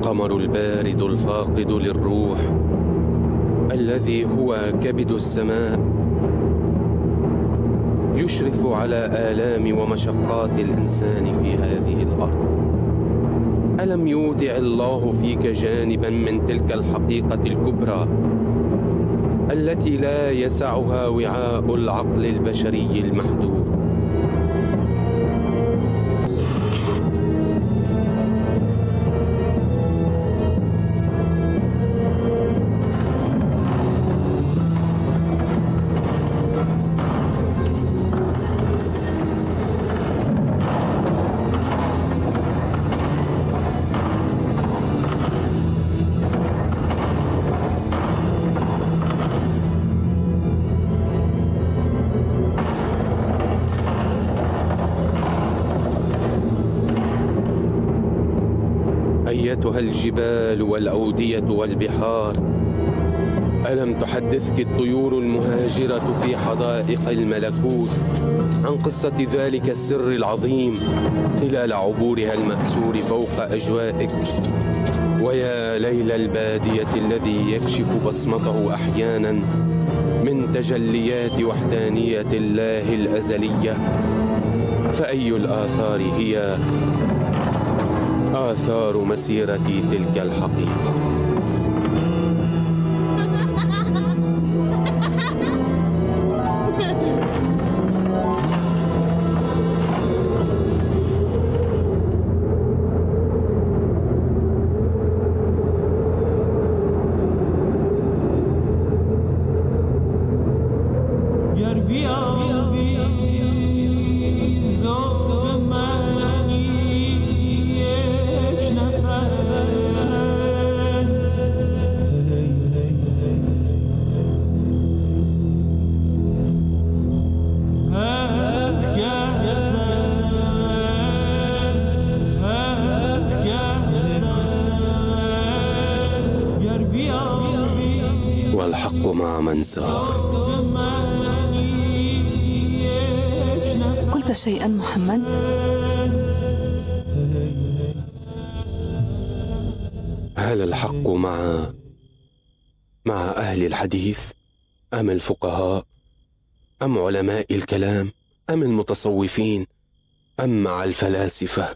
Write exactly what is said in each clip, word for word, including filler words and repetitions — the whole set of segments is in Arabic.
القمر البارد الفاقد للروح الذي هو كبد السماء يشرف على آلام ومشقات الإنسان في هذه الأرض. ألم يودع الله فيك جانبا من تلك الحقيقة الكبرى التي لا يسعها وعاء العقل البشري المحدود؟ أيتها الجبال والأودية والبحار، ألم تحدثك الطيور المهاجرة في حدائق الملكوت عن قصة ذلك السر العظيم خلال عبورها المأسور فوق أجوائك؟ ويا ليل البادية الذي يكشف بصمته أحيانا من تجليات وحدانية الله الأزلية، فأي الآثار هي آثار مسيرة تلك الحقيقة؟ والحق مع من سار. قلت شيئا محمد؟ هل الحق مع مع أهل الحديث أم الفقهاء أم علماء الكلام أم المتصوفين أم مع الفلاسفة؟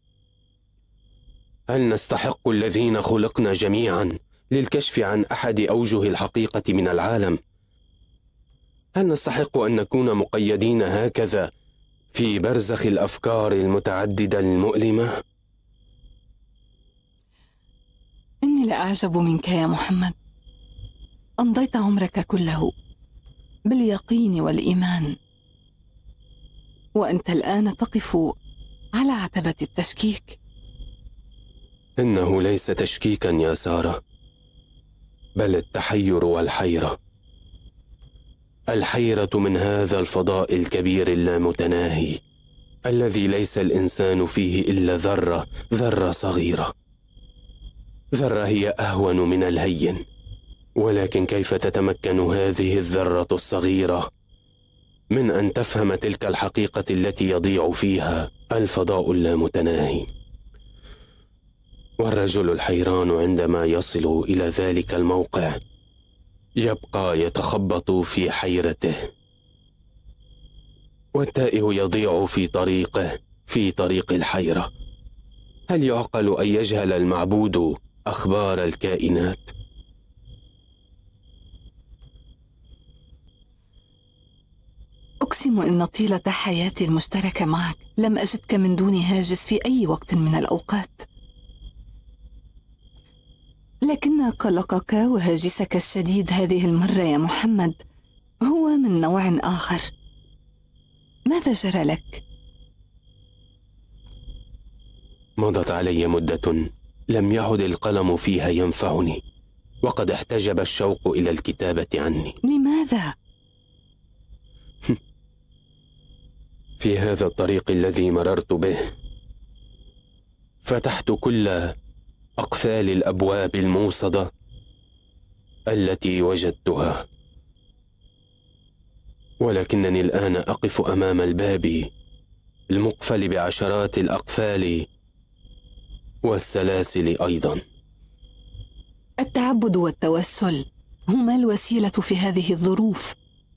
هل نستحق الذين خلقنا جميعا للكشف عن أحد أوجه الحقيقة من العالم؟ هل نستحق أن نكون مقيدين هكذا في برزخ الأفكار المتعددة المؤلمة؟ إني لأعجب منك يا محمد. أمضيت عمرك كله باليقين والإيمان، وأنت الآن تقف على عتبة التشكيك. إنه ليس تشكيكا يا سارة، بل التحير والحيرة. الحيرة من هذا الفضاء الكبير اللامتناهي الذي ليس الإنسان فيه إلا ذرة ذرة صغيرة. ذرة هي أهون من الهين، ولكن كيف تتمكن هذه الذرة الصغيرة من أن تفهم تلك الحقيقة التي يضيع فيها الفضاء اللامتناهي؟ والرجل الحيران عندما يصل إلى ذلك الموقع يبقى يتخبط في حيرته، والتائه يضيع في طريقه في طريق الحيرة. هل يعقل أن يجهل المعبود أخبار الكائنات؟ أقسم إن طيلة حياتي المشتركة معك لم أجدك من دون هاجس في أي وقت من الأوقات، لكن قلقك وهاجسك الشديد هذه المرة يا محمد هو من نوع آخر. ماذا جرى لك؟ مضت علي مدة لم يعد القلم فيها ينفعني، وقد احتجب الشوق إلى الكتابة عني. لماذا؟ في هذا الطريق الذي مررت به فتحت كل أقفال الأبواب الموصدة التي وجدتها، ولكنني الآن أقف أمام الباب المقفل بعشرات الأقفال والسلاسل أيضا. التعبد والتوسل هما الوسيلة في هذه الظروف.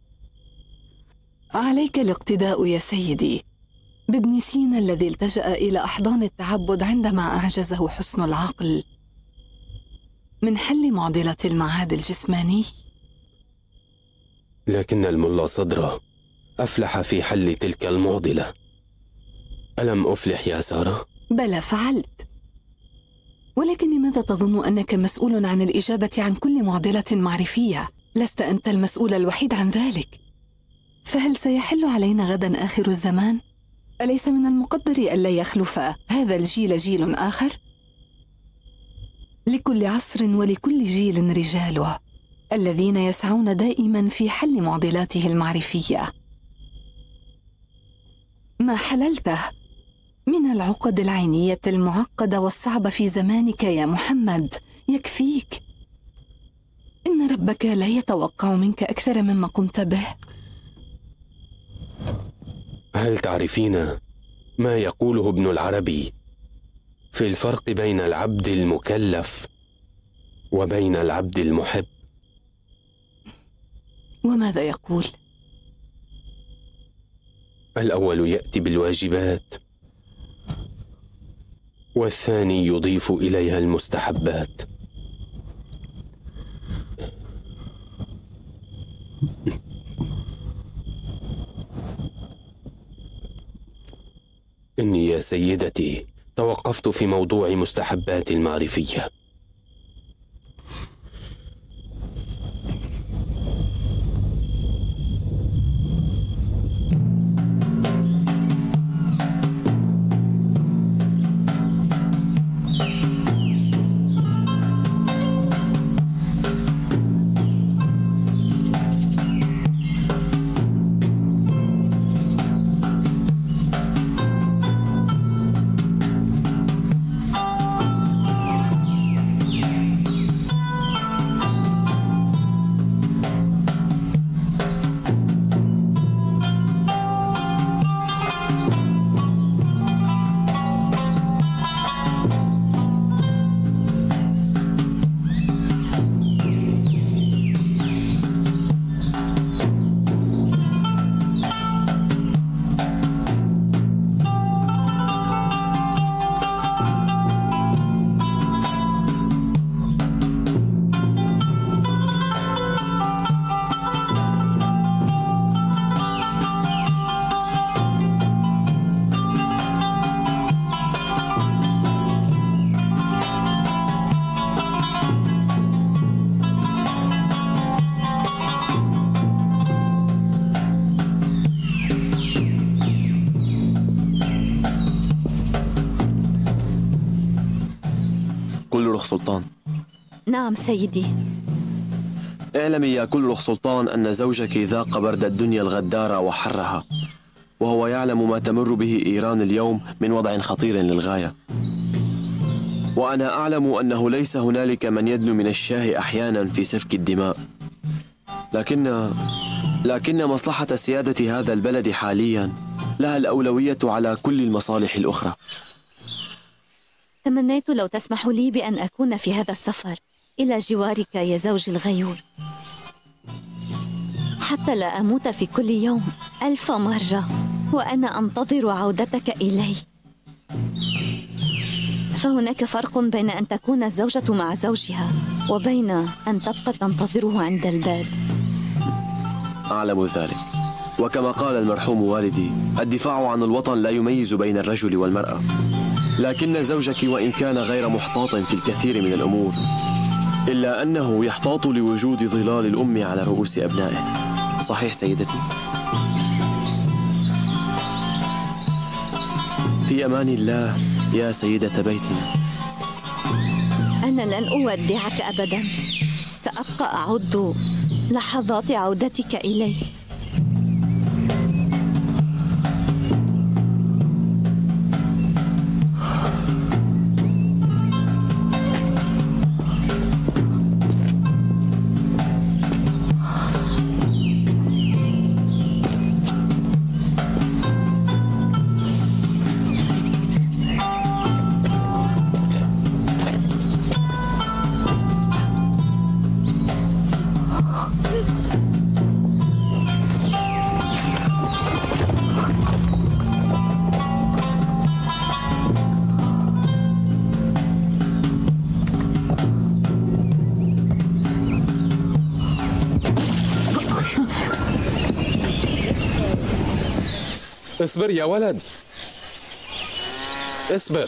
عليك الاقتداء يا سيدي بابن سينا الذي التجأ إلى أحضان التعبد عندما أعجزه حسن العقل من حل معضلة المعاد الجسماني. لكن الملا صدرة أفلح في حل تلك المعضلة، ألم أفلح يا سارة؟ بلى فعلت، ولكن لماذا تظن أنك مسؤول عن الإجابة عن كل معضلة معرفية؟ لست أنت المسؤول الوحيد عن ذلك. فهل سيحل علينا غدا آخر الزمان؟ أليس من المقدر ألا يخلف هذا الجيل جيل آخر؟ لكل عصر ولكل جيل رجاله الذين يسعون دائما في حل معضلاته المعرفية. ما حللته من العقد العينية المعقدة والصعبة في زمانك يا محمد يكفيك. إن ربك لا يتوقع منك أكثر مما قمت به. هل تعرفين ما يقوله ابن العربي في الفرق بين العبد المكلف وبين العبد المحب؟ وماذا يقول؟ الأول يأتي بالواجبات، والثاني يضيف إليها المستحبات. إني يا سيدتي توقفت في موضوع مستحبات المعرفية. كلرخ سلطان. نعم سيدي. اعلمي يا كلرخ سلطان أن زوجك ذاق برد الدنيا الغدارة وحرها، وهو يعلم ما تمر به إيران اليوم من وضع خطير للغاية. وأنا أعلم أنه ليس هنالك من يدنو من الشاه أحيانا في سفك الدماء، لكن لكن مصلحة سيادة هذا البلد حاليا لها الأولوية على كل المصالح الأخرى. تمنيت لو تسمح لي بأن أكون في هذا السفر إلى جوارك يا زوجي الغيور، حتى لا أموت في كل يوم ألف مرة وأنا أنتظر عودتك إلي. فهناك فرق بين أن تكون الزوجة مع زوجها وبين أن تبقى تنتظره عند الباب. أعلم ذلك، وكما قال المرحوم والدي: الدفاع عن الوطن لا يميز بين الرجل والمرأة. لكن زوجك وإن كان غير محتاط في الكثير من الأمور، إلا أنه يحتاط لوجود ظلال الأم على رؤوس أبنائه. صحيح سيدتي؟ في أمان الله يا سيدة بيتنا. أنا لن أودعك أبدا، سأبقى أعد لحظات عودتك إلي. اصبر يا ولد، اصبر.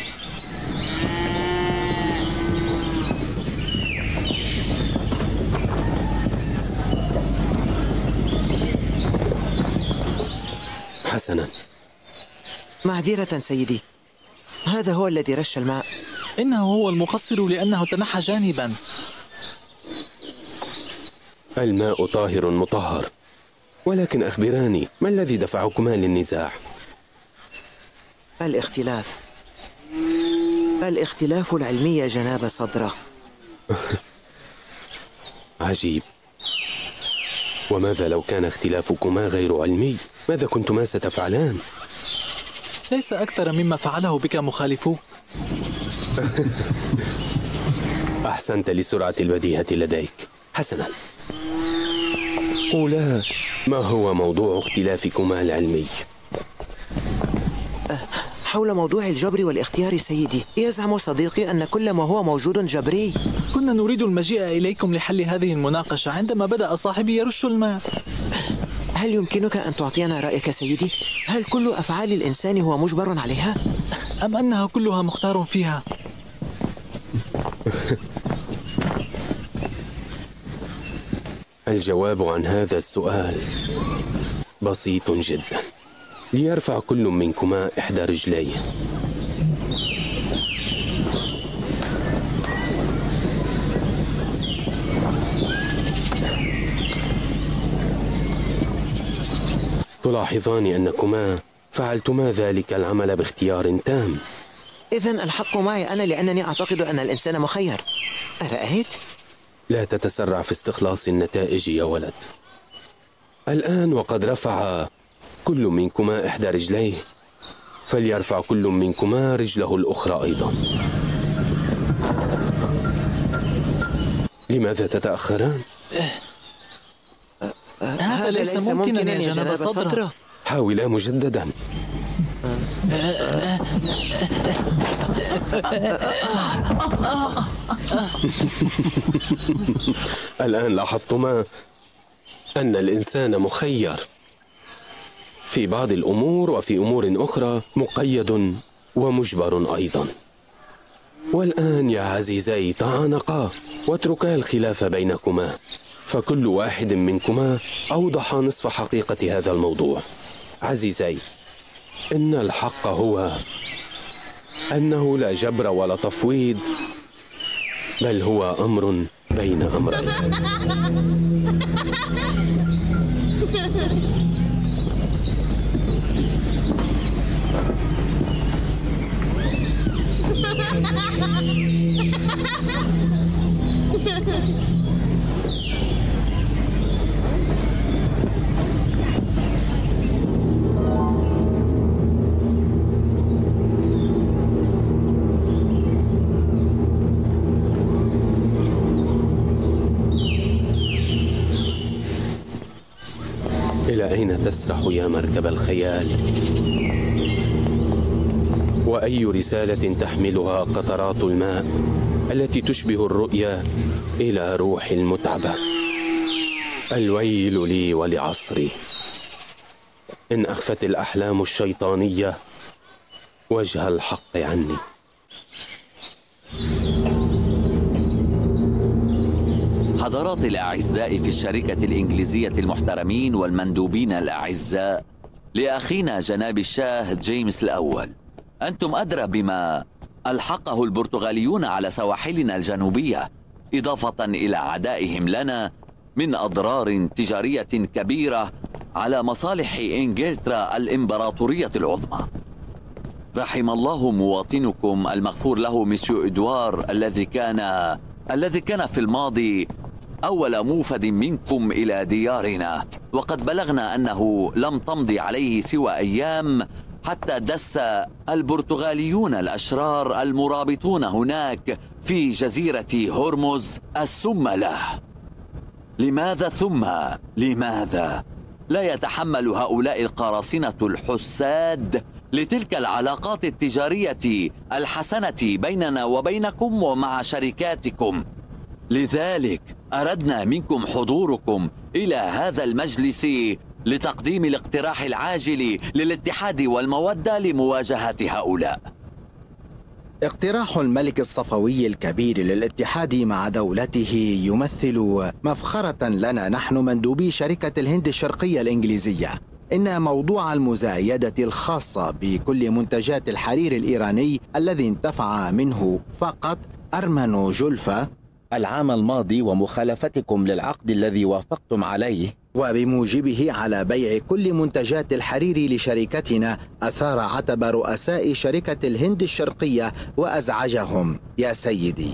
حسنا. معذرة سيدي، هذا هو الذي رش الماء. إنه هو المقصر لأنه تنحى جانبا. الماء طاهر مطهر، ولكن أخبراني، ما الذي دفعكما للنزاع؟ الاختلاف الاختلاف العلمي يا جناب صدرة. عجيب. وماذا لو كان اختلافكما غير علمي؟ ماذا كنتما ستفعلان؟ ليس أكثر مما فعله بك مخالفوه. أحسنت لسرعة البديهة لديك. حسنا، قولا ما هو موضوع اختلافكما العلمي؟ حول موضوع الجبر والاختيار سيدي. يزعم صديقي أن كل ما هو موجود جبري. كنا نريد المجيء إليكم لحل هذه المناقشة عندما بدأ صاحبي يرش الماء. هل يمكنك أن تعطينا رأيك سيدي؟ هل كل أفعال الإنسان هو مجبر عليها؟ أم أنها كلها مختار فيها؟ الجواب عن هذا السؤال بسيط جدا. ليرفع كل منكما إحدى رجليه. تلاحظان أنكما فعلتما ذلك العمل باختيار تام. إذن الحق معي أنا، لأنني أعتقد أن الإنسان مخير. أرأيت؟ لا تتسرع في استخلاص النتائج يا ولد. الآن وقد رفع كل منكما إحدى رجليه، فليرفع كل منكما رجله الأخرى أيضا. لماذا تتأخران؟ هذا ليس ممكنا يا جناب صدرة. حاولا مجددا. الآن لاحظتما أن الإنسان مخير في بعض الأمور، وفي أمور أخرى مقيد ومجبر أيضا. والآن يا عزيزي تعانقا واتركا الخلاف بينكما، فكل واحد منكما أوضح نصف حقيقة هذا الموضوع. عزيزي، إن الحق هو أنه لا جبر ولا تفويض، بل هو أمر بين أمرين. إلى أين تسرح يا مركب الخيال؟ وأي رسالة تحملها قطرات الماء التي تشبه الرؤيا إلى روح المتعبة؟ الويل لي ولعصري إن أخفت الأحلام الشيطانية وجه الحق عني. حضرات الأعزاء في الشركة الإنجليزية المحترمين والمندوبين الأعزاء، لأخينا جناب الشاه جيمس الأول، أنتم أدرى بما ألحقه البرتغاليون على سواحلنا الجنوبية، إضافة إلى عدائهم لنا من أضرار تجارية كبيرة على مصالح إنجلترا الإمبراطورية العظمى. رحم الله مواطنكم المغفور له مسيو إدوار الذي كان الذي كان في الماضي أول موفد منكم إلى ديارنا، وقد بلغنا أنه لم تمضي عليه سوى أيام حتى دس البرتغاليون الأشرار المرابطون هناك في جزيرة هرمز السم له. لماذا ثم لماذا لا يتحمل هؤلاء القراصنة الحساد لتلك العلاقات التجارية الحسنة بيننا وبينكم ومع شركاتكم؟ لذلك أردنا منكم حضوركم إلى هذا المجلس لتقديم الاقتراح العاجل للاتحاد والمودة لمواجهة هؤلاء. اقتراح الملك الصفوي الكبير للاتحاد مع دولته يمثل مفخرة لنا نحن مندوبي شركة الهند الشرقية الإنجليزية. إن موضوع المزايدة الخاصة بكل منتجات الحرير الإيراني الذي انتفع منه فقط أرمن جولفا العام الماضي ومخالفتكم للعقد الذي وافقتم عليه، وبموجبه على بيع كل منتجات الحرير لشركتنا، أثار عتب رؤساء شركة الهند الشرقية وأزعجهم يا سيدي.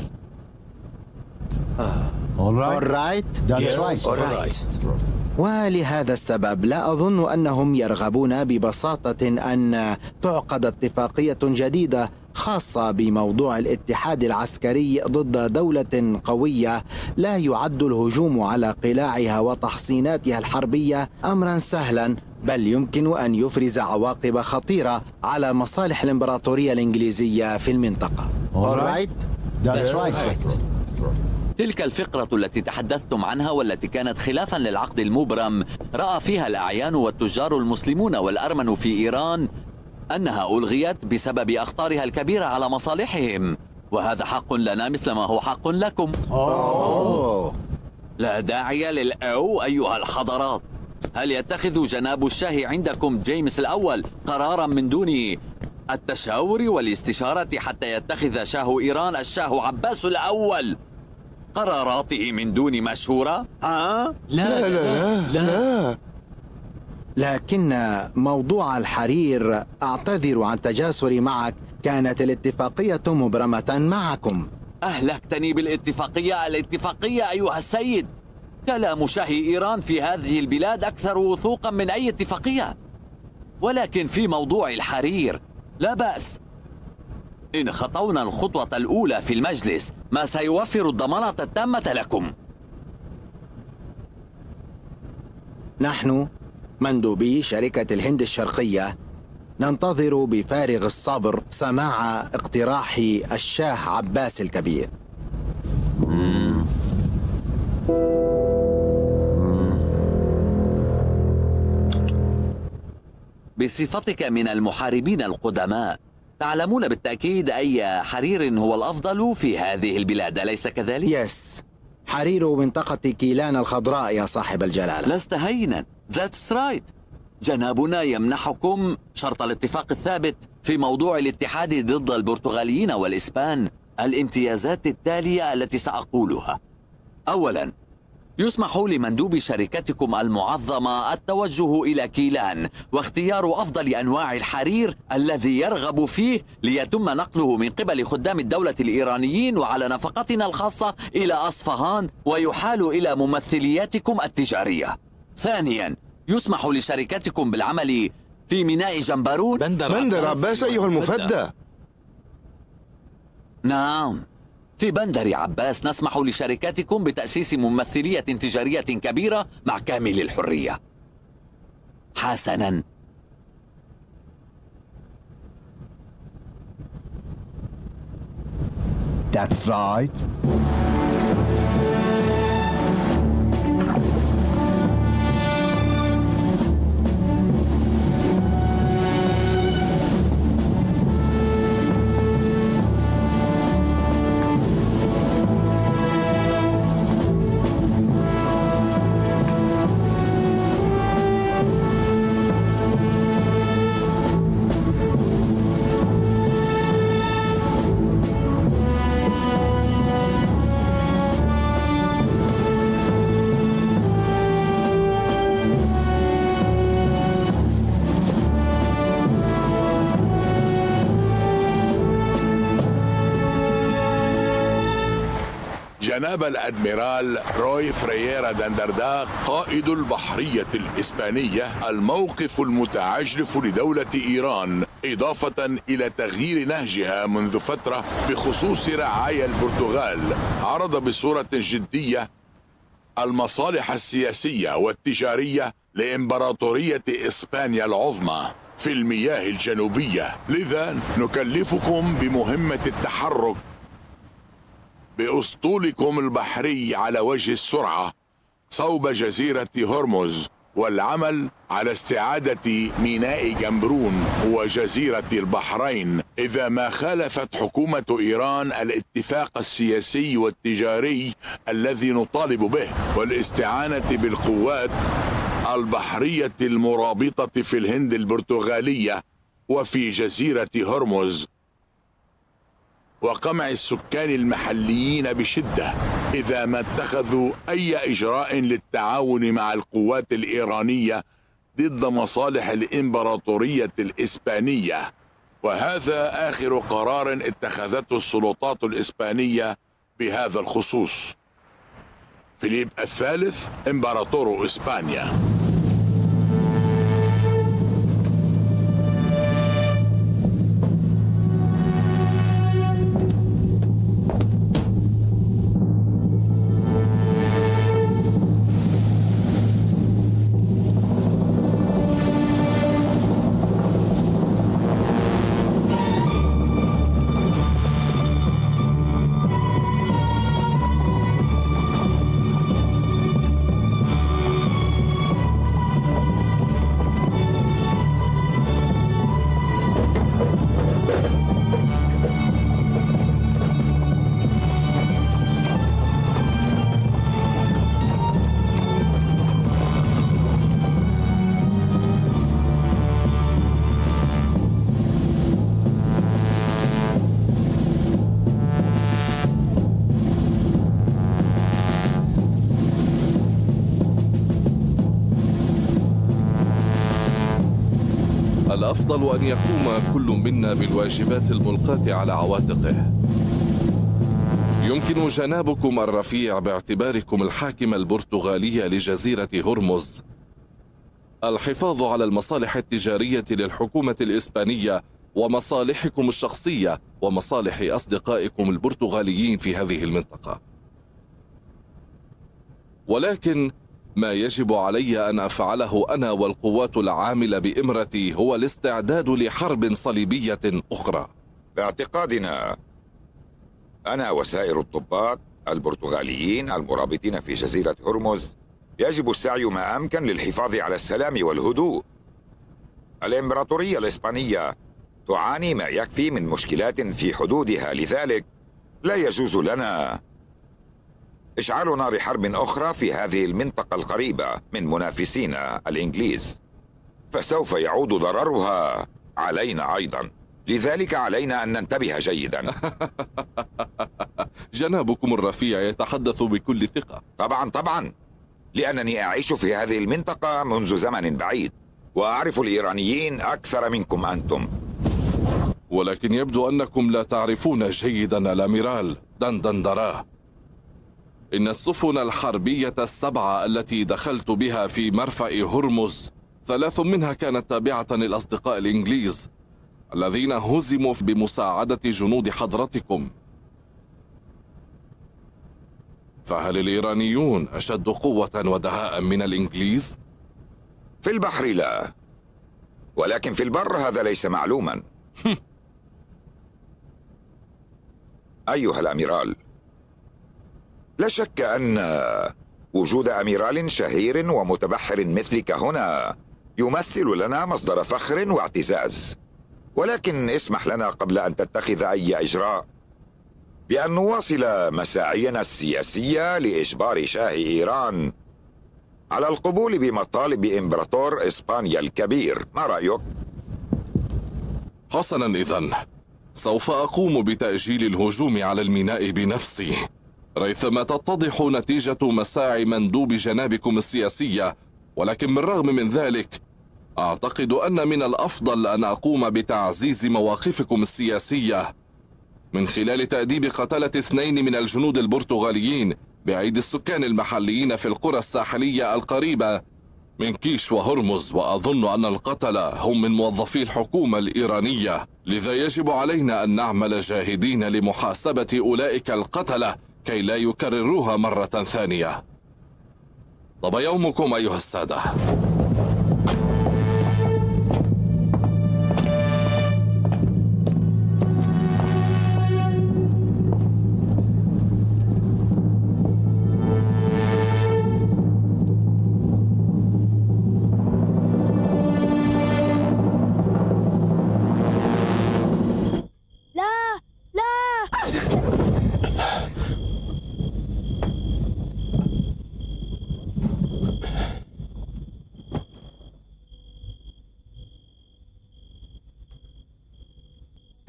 All right. Yes. All right. ولهذا السبب لا أظن أنهم يرغبون ببساطة أن تعقد اتفاقية جديدة خاصة بموضوع الاتحاد العسكري ضد دولة قوية لا يعد الهجوم على قلاعها وتحصيناتها الحربية أمرا سهلا، بل يمكن أن يفرز عواقب خطيرة على مصالح الإمبراطورية الإنجليزية في المنطقة. All right. That's right. تلك الفقرة التي تحدثتم عنها والتي كانت خلافا للعقد المبرم رأى فيها الأعيان والتجار المسلمون والأرمن في إيران أنها ألغيت بسبب أخطارها الكبيرة على مصالحهم، وهذا حق لنا مثل ما هو حق لكم. أوه. لا داعي للأو أيها الحضرات. هل يتخذ جناب الشاه عندكم جيمس الأول قرارا من دون التشاور والاستشارة حتى يتخذ شاه إيران الشاه عباس الأول قراراته من دون مشورة؟ ها؟ لا لا لا, لا. لكن موضوع الحرير، أعتذر عن تجاسري معك، كانت الاتفاقية مبرمة معكم. أهلكتني بالاتفاقية. الاتفاقية أيها السيد. كلام شاه إيران في هذه البلاد أكثر وثوقا من أي اتفاقية. ولكن في موضوع الحرير لا بأس. إن خطونا الخطوة الأولى في المجلس ما سيوفر الضمانة التامة لكم. نحن مندوبي شركة الهند الشرقية ننتظر بفارغ الصبر سماع اقتراح الشاه عباس الكبير. مم. بصفتك من المحاربين القدماء تعلمون بالتأكيد أي حرير هو الأفضل في هذه البلاد، أليس كذلك؟ يس، حرير منطقة كيلان الخضراء يا صاحب الجلالة. لست هينا. That's right. جنابنا يمنحكم شرط الاتفاق الثابت في موضوع الاتحاد ضد البرتغاليين والإسبان الامتيازات التالية التي سأقولها. أولا، يسمح لمندوب شركتكم المعظمة التوجه إلى كيلان واختيار أفضل أنواع الحرير الذي يرغب فيه ليتم نقله من قبل خدام الدولة الإيرانيين وعلى نفقتنا الخاصة إلى أصفهان ويحال إلى ممثلياتكم التجارية. ثانيا، يسمح لشركتكم بالعمل في ميناء جنبارون بندر, بندر عباس أيها المفدى. نعم، في بندر عباس نسمح لشركاتكم بتأسيس ممثلية تجارية كبيرة مع كامل الحرية. حسناً، That's right. جناب الأدميرال روي فرييرا دندرداق قائد البحرية الإسبانية، الموقف المتعجرف لدولة إيران إضافة إلى تغيير نهجها منذ فترة بخصوص رعايا البرتغال عرض بصورة جدية المصالح السياسية والتجارية لإمبراطورية إسبانيا العظمى في المياه الجنوبية، لذا نكلفكم بمهمة التحرك بأسطولكم البحري على وجه السرعة صوب جزيرة هرمز والعمل على استعادة ميناء جمبرون وجزيرة البحرين إذا ما خالفت حكومة إيران الاتفاق السياسي والتجاري الذي نطالب به، والاستعانة بالقوات البحرية المرابطة في الهند البرتغالية وفي جزيرة هرمز، وقمع السكان المحليين بشدة إذا ما اتخذوا أي إجراء للتعاون مع القوات الإيرانية ضد مصالح الإمبراطورية الإسبانية. وهذا آخر قرار اتخذته السلطات الإسبانية بهذا الخصوص. فيليب الثالث إمبراطور إسبانيا. الأفضل أن يقوم كل منا بالواجبات الملقاة على عواتقه. يمكن جنابكم الرفيع باعتباركم الحاكم البرتغالي لجزيرة هرمز الحفاظ على المصالح التجارية للحكومة الإسبانية ومصالحكم الشخصية ومصالح أصدقائكم البرتغاليين في هذه المنطقة. ولكن ما يجب علي أن أفعله أنا والقوات العاملة بإمرتي هو الاستعداد لحرب صليبية أخرى. باعتقادنا أنا وسائر الضباط البرتغاليين المرابطين في جزيرة هرمز يجب السعي ما أمكن للحفاظ على السلام والهدوء. الإمبراطورية الإسبانية تعاني ما يكفي من مشكلات في حدودها، لذلك لا يجوز لنا إشعال نار حرب أخرى في هذه المنطقة القريبة من منافسينا الإنجليز، فسوف يعود ضررها علينا أيضا، لذلك علينا أن ننتبه جيدا. جنابكم الرفيع يتحدث بكل ثقة. طبعا طبعا، لأنني أعيش في هذه المنطقة منذ زمن بعيد وأعرف الإيرانيين أكثر منكم أنتم. ولكن يبدو أنكم لا تعرفون جيدا الأميرال دندندراه. إن السفن الحربية السبعة التي دخلت بها في مرفأ هرمز ثلاث منها كانت تابعة للأصدقاء الإنجليز الذين هزموا بمساعدة جنود حضرتكم. فهل الإيرانيون أشد قوة ودهاء من الإنجليز؟ في البحر لا، ولكن في البر هذا ليس معلوما. أيها الأميرال، لا شك أن وجود أميرال شهير ومتبحر مثلك هنا يمثل لنا مصدر فخر واعتزاز، ولكن اسمح لنا قبل أن تتخذ أي إجراء بأن نواصل مساعينا السياسية لإجبار شاه إيران على القبول بمطالب إمبراطور إسبانيا الكبير. ما رأيك؟ حسنا، إذن سوف أقوم بتأجيل الهجوم على الميناء بنفسي ريثما تتضح نتيجة مساعي مندوب جنابكم السياسية، ولكن بالرغم من ذلك أعتقد أن من الأفضل أن أقوم بتعزيز مواقفكم السياسية من خلال تأديب قتلة اثنين من الجنود البرتغاليين بأيدي السكان المحليين في القرى الساحلية القريبة من كيش وهرمز، وأظن أن القتلة هم من موظفي الحكومة الإيرانية، لذا يجب علينا أن نعمل جاهدين لمحاسبة أولئك القتلة كي لا يكرروها مرة ثانية. طب يومكم أيها السادة.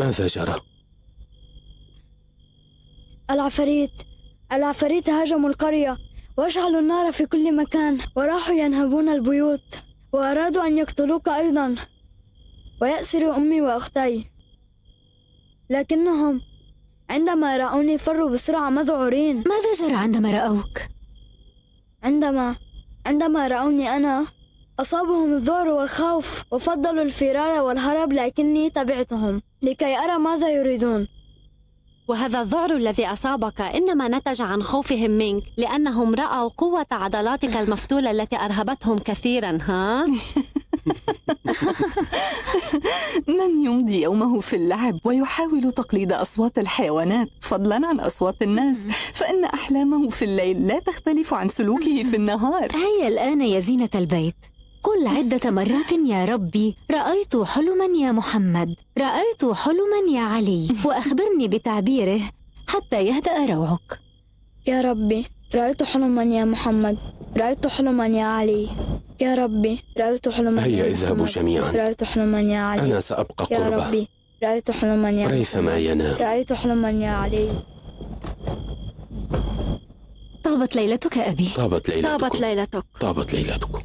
ماذا جرى؟ العفاريت العفاريت هاجموا القرية واشعلوا النار في كل مكان، وراحوا ينهبون البيوت، وأرادوا أن يقتلوك أيضا ويأسروا أمي وأختي، لكنهم عندما رأوني فروا بسرعة مذعورين. ماذا جرى عندما رأوك؟ عندما عندما رأوني أنا أصابهم الذعر والخوف وفضلوا الفرار والهرب، لكني تبعتهم لكي أرى ماذا يريدون. وهذا الذعر الذي أصابك إنما نتج عن خوفهم منك، لأنهم رأوا قوة عضلاتك المفتولة التي أرهبتهم كثيرا. ها؟ من يمضي يومه في اللعب ويحاول تقليد أصوات الحيوانات فضلا عن أصوات الناس، فإن أحلامه في الليل لا تختلف عن سلوكه في النهار. هيا الآن يا زينة البيت، قل عدة مرات يا ربي رأيت حلما يا محمد، رأيت حلما يا علي، وأخبرني بتعبيره حتى يهدأ روعك. يا ربي رأيت حلما يا محمد، رأيت حلما يا علي، يا ربي رأيت حلما. هيا اذهبوا جميعا، رأيت حلما يا علي، أنا سأبقى قربه. يا ربي رأيت حلما يا ريثما ينام، رأيت حلما يا علي. طابت ليلتك أبي. طابت ليلتك. طابت ليلتك. طابت ليلتكم.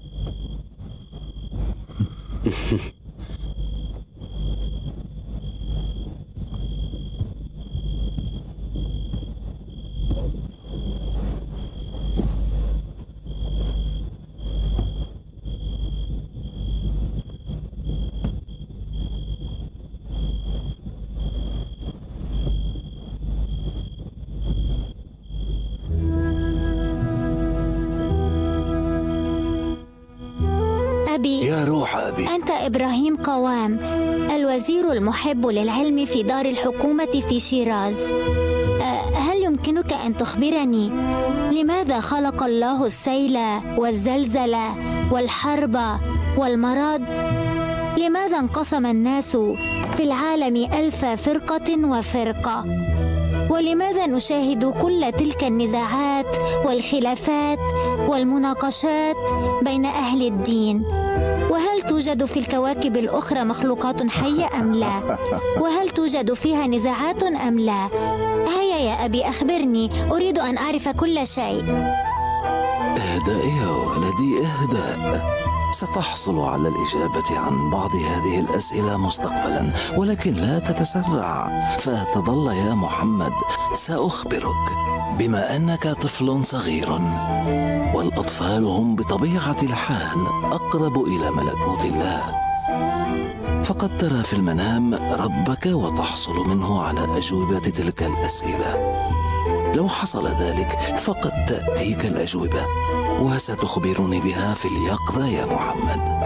أبي، يا روح أبي، أنت إبراهيم قوام، الوزير المحب للعلم في دار الحكومة في شيراز. هل يمكنك أن تخبرني لماذا خلق الله السيل والزلزلة والحرب والمرض؟ لماذا انقسم الناس في العالم ألف فرقة وفرقة؟ ولماذا نشاهد كل تلك النزاعات والخلافات والمناقشات بين أهل الدين؟ وهل توجد في الكواكب الأخرى مخلوقات حية أم لا؟ وهل توجد فيها نزاعات أم لا؟ هيا يا أبي أخبرني، أريد أن أعرف كل شيء. اهدأ يا ولدي، اهدأ. ستحصل على الإجابة عن بعض هذه الأسئلة مستقبلا، ولكن لا تتسرع، فتظل يا محمد. سأخبرك، بما أنك طفل صغير، والأطفال هم بطبيعة الحال أقرب إلى ملكوت الله، فقد ترى في المنام ربك وتحصل منه على أجوبة تلك الأسئلة. لو حصل ذلك فقد تأتيك الأجوبة، وستخبرني بها في اليقظة يا محمد.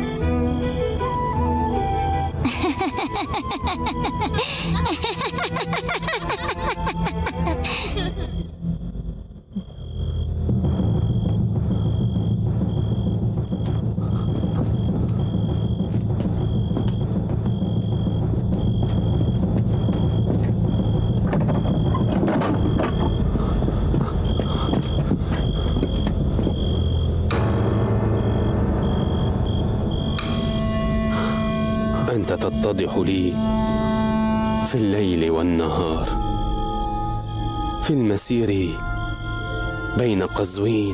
أنت تتضح لي في الليل والنهار، في المسير بين قزوين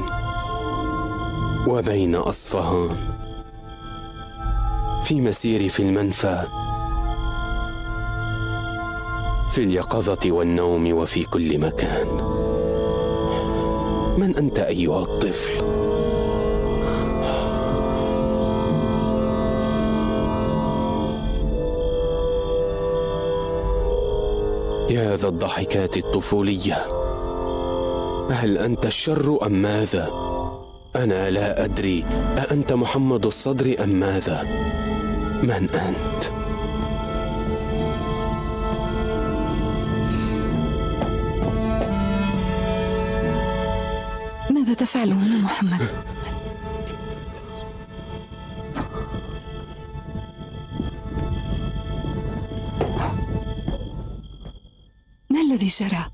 وبين أصفهان، في مسيري في المنفى، في اليقظة والنوم وفي كل مكان. من أنت أيها الطفل؟ يا ذا الضحكات الطفولية، هل أنت الشر أم ماذا؟ أنا لا أدري، أأنت محمد الصدر أم ماذا؟ من أنت؟ ماذا تفعل هنا محمد؟ ما الذي جرى؟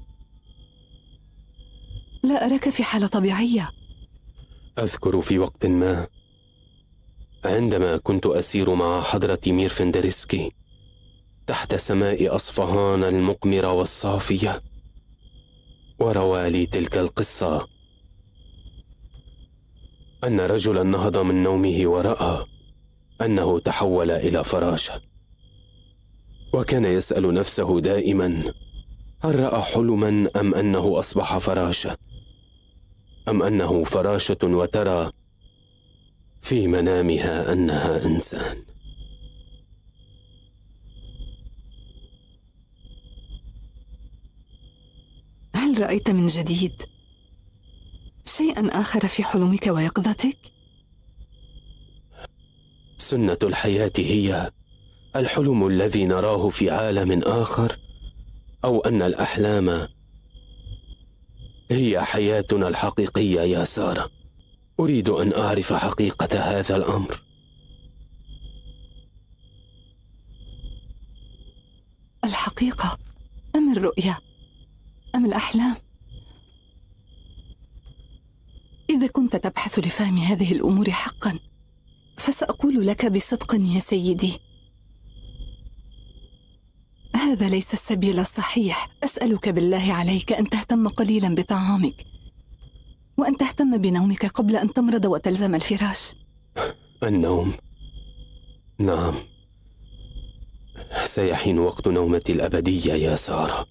لا أراك في حالة طبيعية. أذكر في وقت ما عندما كنت أسير مع حضرة مير فندرسكي، تحت سماء أصفهان المقمرة والصافية، وروى لي تلك القصة أن رجلا نهض من نومه ورأى أنه تحول إلى فراشة، وكان يسأل نفسه دائما: هل رأى حلما أم أنه أصبح فراشة، أم أنه فراشة وترى في منامها أنها إنسان؟ هل رأيت من جديد شيئا آخر في حلمك ويقظتك؟ سنة الحياة هي الحلم الذي نراه في عالم آخر، أو أن الأحلام هي حياتنا الحقيقية يا سارة؟ أريد أن أعرف حقيقة هذا الأمر. الحقيقة أم الرؤية أم الأحلام؟ إذا كنت تبحث لفهم هذه الأمور حقا، فسأقول لك بصدق يا سيدي: هذا ليس السبيل الصحيح. أسألك بالله عليك أن تهتم قليلا بطعامك، وأن تهتم بنومك قبل أن تمرض وتلزم الفراش. النوم؟ نعم، سيحين وقت نومتي الأبدية يا سارة،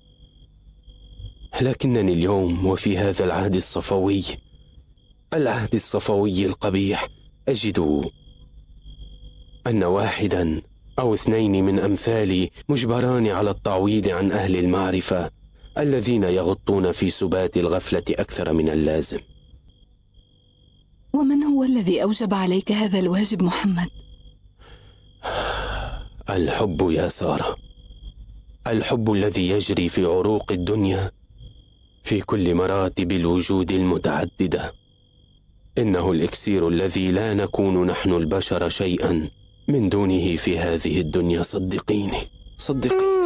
لكنني اليوم وفي هذا العهد الصفوي، العهد الصفوي القبيح، أجد أن واحدا أو اثنين من أمثالي مجبران على التعويض عن أهل المعرفة الذين يغطون في سبات الغفلة أكثر من اللازم. ومن هو الذي أوجب عليك هذا الواجب محمد؟ الحب يا سارة، الحب الذي يجري في عروق الدنيا في كل مراتب الوجود المتعددة. إنه الإكسير الذي لا نكون نحن البشر شيئا من دونه في هذه الدنيا. صدقيني صدقيني.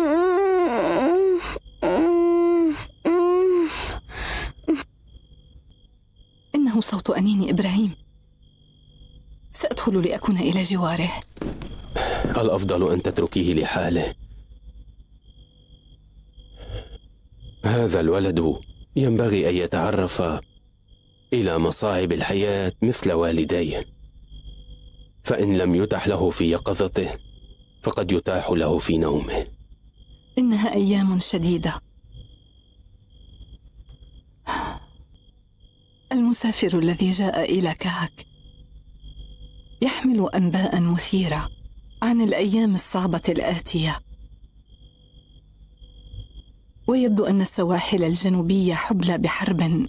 إنه صوت أنين إبراهيم، سأدخل لأكون إلى جواره. الأفضل أن تتركيه لحاله. هذا الولد ينبغي أن يتعرف إلى مصاعب الحياة مثل والديه، فإن لم يتح له في يقظته فقد يتاح له في نومه. إنها أيام شديدة. المسافر الذي جاء إلى كهك يحمل أنباء مثيرة عن الأيام الصعبة الآتية، ويبدو أن السواحل الجنوبية حبلى بحرب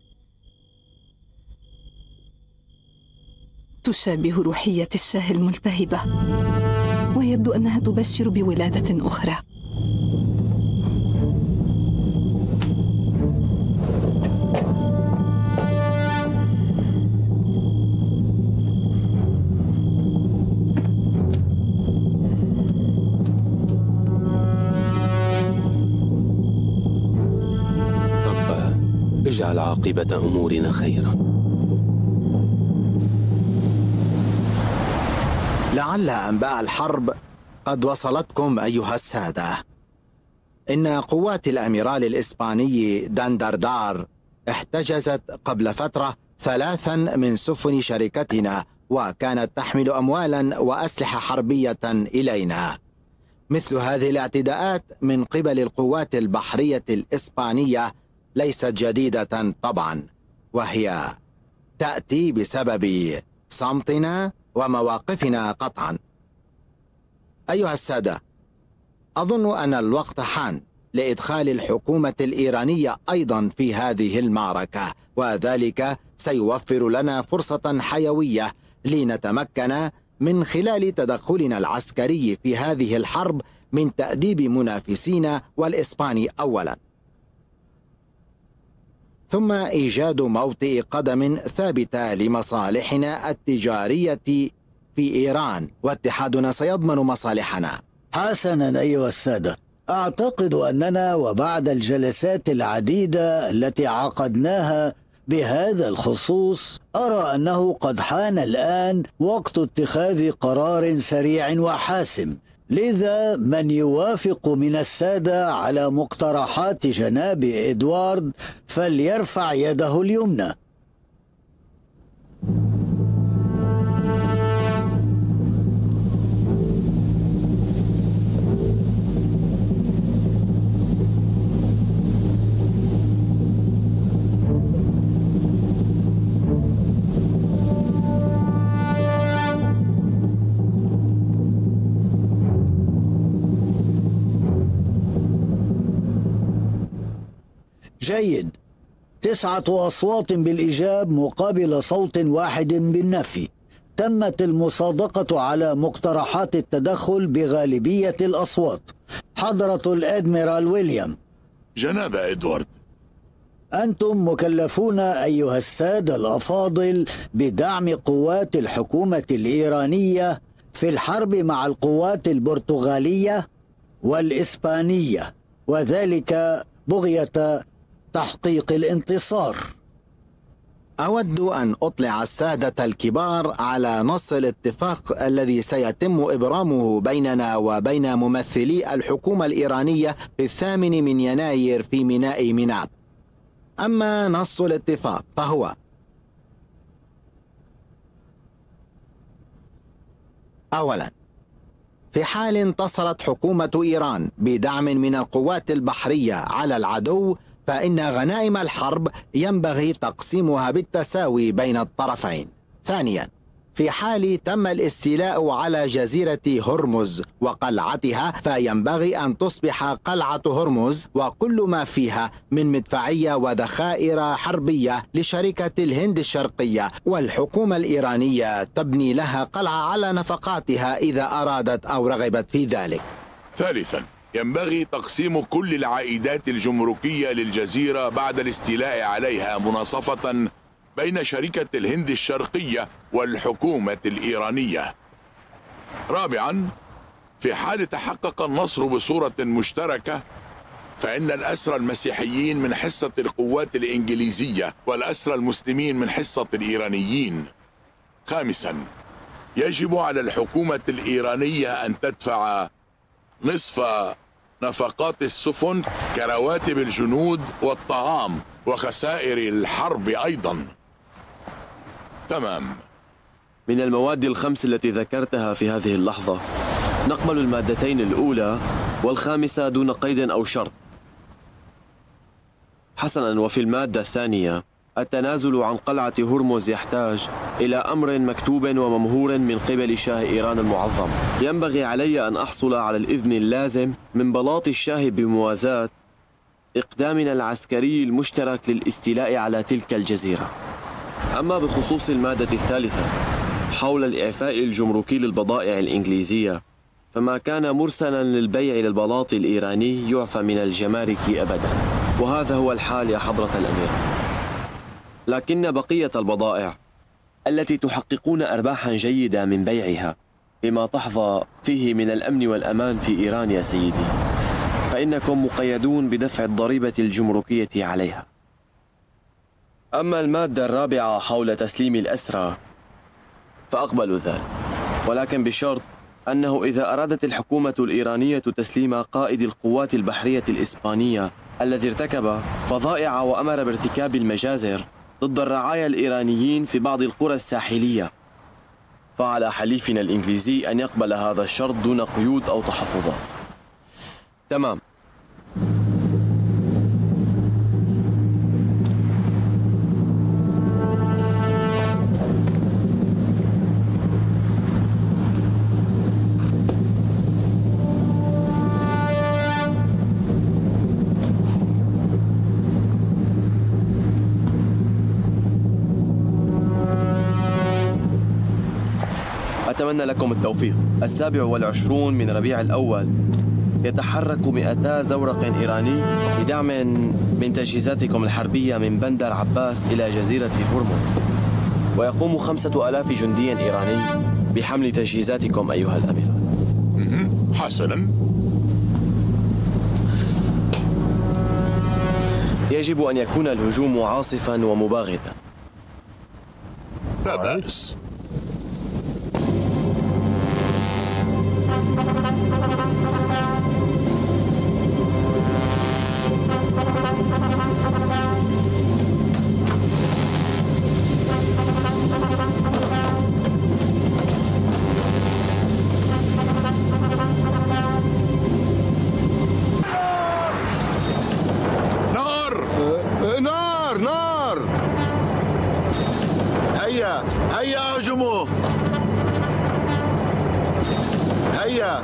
تشابه روحية الشاه الملتهبة، ويبدو أنها تبشر بولادة أخرى. رب اجعل عاقبة أمورنا خيرا. لعل أنباء الحرب قد وصلتكم أيها السادة. إن قوات الأميرال الإسباني داندردار احتجزت قبل فترة ثلاثا من سفن شركتنا، وكانت تحمل أموالا وأسلحة حربية إلينا. مثل هذه الاعتداءات من قبل القوات البحرية الإسبانية ليست جديدة طبعا، وهي تأتي بسبب صمتنا ومواقفنا قطعا. أيها السادة، أظن أن الوقت حان لإدخال الحكومة الإيرانية أيضا في هذه المعركة، وذلك سيوفر لنا فرصة حيوية لنتمكن من خلال تدخلنا العسكري في هذه الحرب من تأديب منافسينا والإسباني أولا، ثم إيجاد موطئ قدم ثابتة لمصالحنا التجارية في إيران، واتحادنا سيضمن مصالحنا. حسنا أيها السادة، أعتقد أننا وبعد الجلسات العديدة التي عقدناها بهذا الخصوص، أرى أنه قد حان الآن وقت اتخاذ قرار سريع وحاسم لذا من يوافق من السادة على مقترحات جناب إدوارد فليرفع يده اليمنى. جيد. تسعة أصوات بالإيجاب مقابل صوت واحد بالنفي. تمت المصادقة على مقترحات التدخل بغالبية الأصوات. حضرة الأدميرال ويليام. جناب إدوارد، أنتم مكلفون أيها السادة الأفاضل بدعم قوات الحكومة الإيرانية في الحرب مع القوات البرتغالية والإسبانية، وذلك بغية تحقيق الانتصار. أود أن أطلع السادة الكبار على نص الاتفاق الذي سيتم إبرامه بيننا وبين ممثلي الحكومة الإيرانية في الثامن من يناير في ميناء ميناب. أما نص الاتفاق فهو: أولاً، في حال انتصرت حكومة إيران بدعم من القوات البحرية على العدو، فإن غنائم الحرب ينبغي تقسيمها بالتساوي بين الطرفين. ثانياً، في حال تم الاستيلاء على جزيرة هرمز وقلعتها، فينبغي أن تصبح قلعة هرمز وكل ما فيها من مدفعية وذخائر حربية لشركة الهند الشرقية، والحكومة الإيرانية تبني لها قلعة على نفقاتها إذا أرادت أو رغبت في ذلك. ثالثاً، ينبغي تقسيم كل العائدات الجمركية للجزيرة بعد الاستيلاء عليها مناصفة بين شركة الهند الشرقية والحكومة الإيرانية. رابعاً، في حال تحقق النصر بصورة مشتركة، فإن الأسرى المسيحيين من حصة القوات الإنجليزية والأسرى المسلمين من حصة الإيرانيين. خامساً، يجب على الحكومة الإيرانية أن تدفع نصف نفقات السفن كرواتب الجنود والطعام وخسائر الحرب أيضاً. تمام. من المواد الخمس التي ذكرتها في هذه اللحظة، نقبل المادتين الأولى والخامسة دون قيد أو شرط. حسناً، وفي المادة الثانية، التنازل عن قلعة هرمز يحتاج إلى أمر مكتوب وممهور من قبل شاه إيران المعظم. ينبغي علي أن أحصل على الإذن اللازم من بلاط الشاه بموازاة إقدامنا العسكري المشترك للاستيلاء على تلك الجزيرة. أما بخصوص المادة الثالثة حول الإعفاء الجمركي للبضائع الإنجليزية، فما كان مرسلا للبيع للبلاط الإيراني يعفى من الجمارك أبدا، وهذا هو الحال يا حضرة الأمير. لكن بقية البضائع التي تحققون أرباحا جيدة من بيعها بما تحظى فيه من الأمن والأمان في إيران يا سيدي، فإنكم مقيدون بدفع الضريبة الجمركية عليها. أما المادة الرابعة حول تسليم الأسرى فأقبل ذلك، ولكن بشرط أنه إذا أرادت الحكومة الإيرانية تسليم قائد القوات البحرية الإسبانية الذي ارتكب فظائع وأمر بارتكاب المجازر ضد الرعايا الإيرانيين في بعض القرى الساحلية، فعلى حليفنا الإنجليزي أن يقبل هذا الشرط دون قيود أو تحفظات. تمام. أتمنى لكم التوفيق. السابع والعشرون من ربيع الأول يتحرك مئتا زورق إيراني بدعم من تجهيزاتكم الحربية من بندر عباس إلى جزيرة هرمز، ويقوم خمسة آلاف جندي إيراني بحمل تجهيزاتكم أيها الأمير. حسنا. يجب أن يكون الهجوم عاصفا ومباغتا. لا بأس. هيا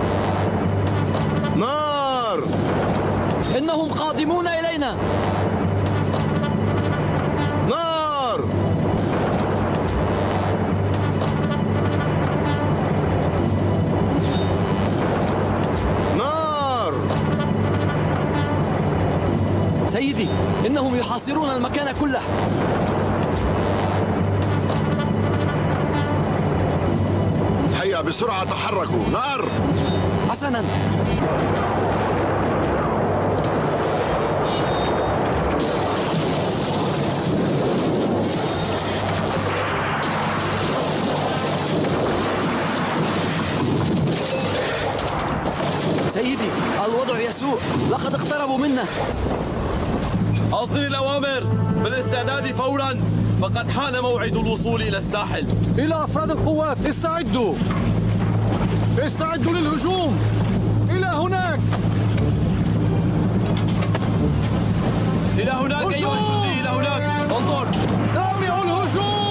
نار. إنهم قادمون إلينا. نار. نار. سيدي، إنهم يحاصرون المكان كله. هيا بسرعة تحركوا. نار. حسنا. سيدي، الوضع يسوء، لقد اقتربوا منا. أصدر الأوامر بالاستعداد فورا، فقد حان موعد الوصول إلى الساحل. إلى أفراد القوات، استعدوا استعدوا للهجوم. إلى هناك إلى هناك أيها الجندي، إلى هناك. انظر، تابعوا الهجوم.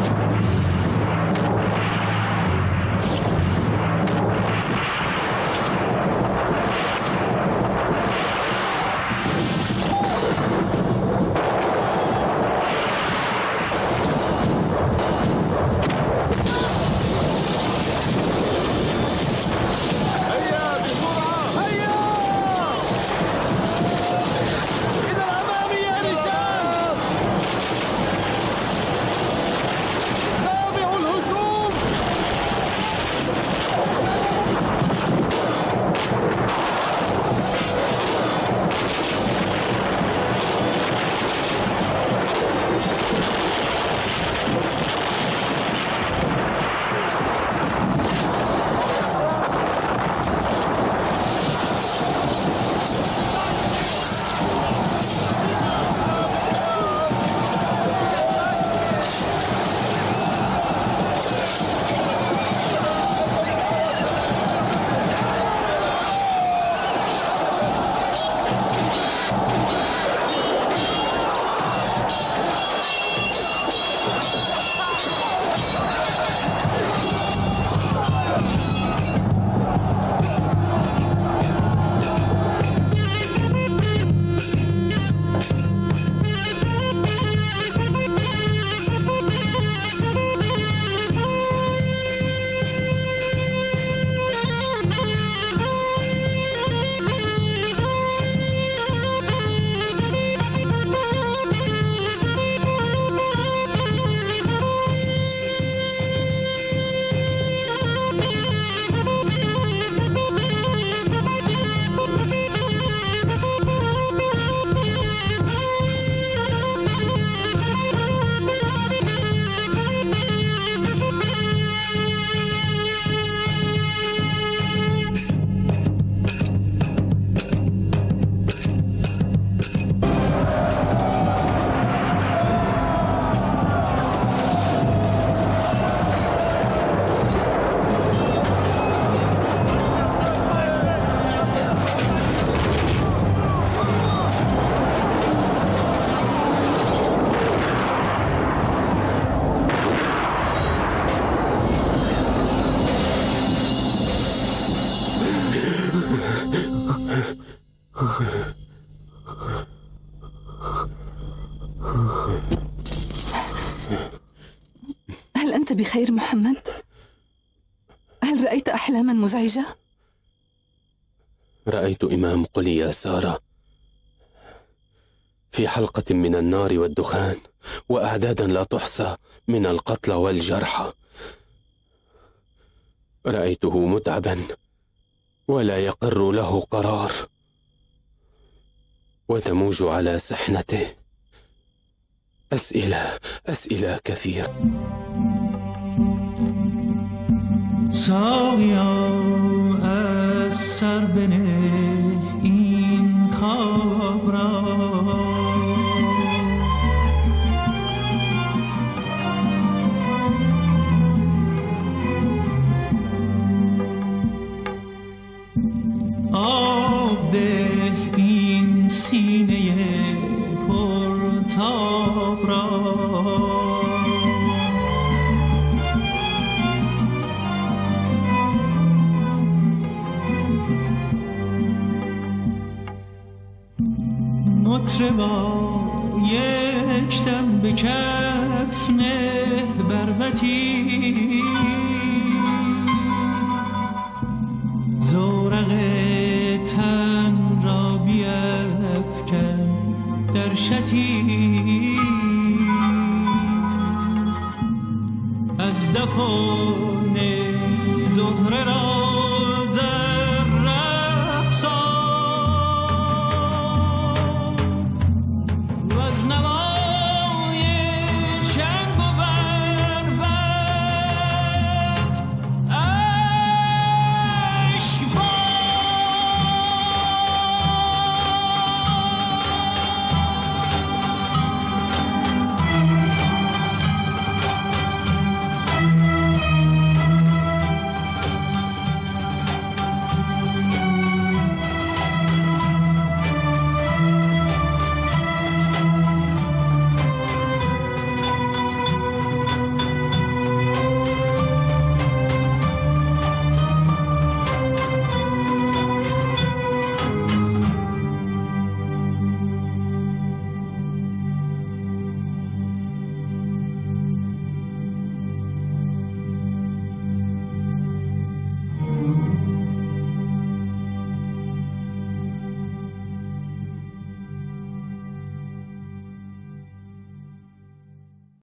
هل أنت بخير محمد؟ هل رأيت أحلاما مزعجة؟ رأيت إمام قل يا سارة في حلقة من النار والدخان، وأعدادا لا تحصى من القتلى والجرحى. رأيته متعبا ولا يقر له قرار، وتموج على سحنته أسئلة أسئلة كثيرة. ساقیا از سر بنه این خواب را، آب ده این سینه پرتاب را. مطربا یک دم به کف نه بربطی زورق تن را بیفکن در شتی